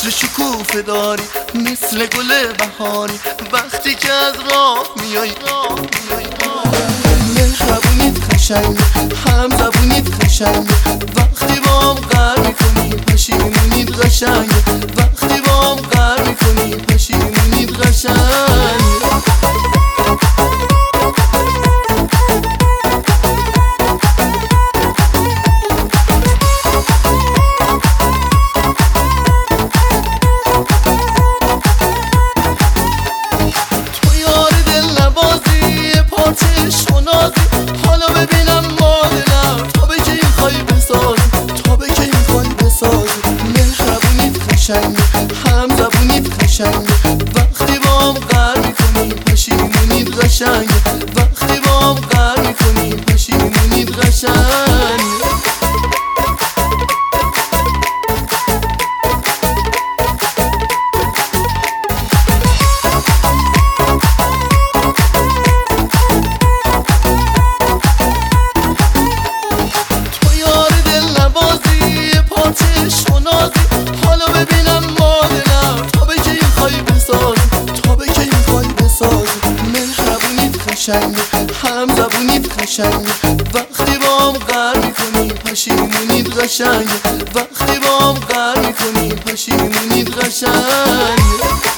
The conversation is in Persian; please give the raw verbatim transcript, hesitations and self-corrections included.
عطر شکوفه داری مثل گل بهاری، وقتی که از راه میای مهربونیت قشنگ، هم زبونیت قشنگ، وقتی با هم قهر میکنی پشیمونیت قشنگ، وقتی با هم قهر میکنی پشیمونیت قشنگ. حالا ببینم مادرم تا به که این خواهی بسازی، تا به که این خواهی بسازی. مهربونیت قشنگ، هم زبونیت قشنگ، وقتی با هم قهر میکنی پشیمونیت قشنگ، وقتی با هم قهر میکنی پشیمونیت قشنگ. حالا ببینم مادرم تا به که این خواهی بسازی، تا به که این خواهی بسازی. مهربونیت قشنگ، هم زبونیت قشنگ، وقتی با هم قهر میکنی پشیمونیت قشنگ، وقتی با هم قهر میکنی پشیمونیت قشنگ.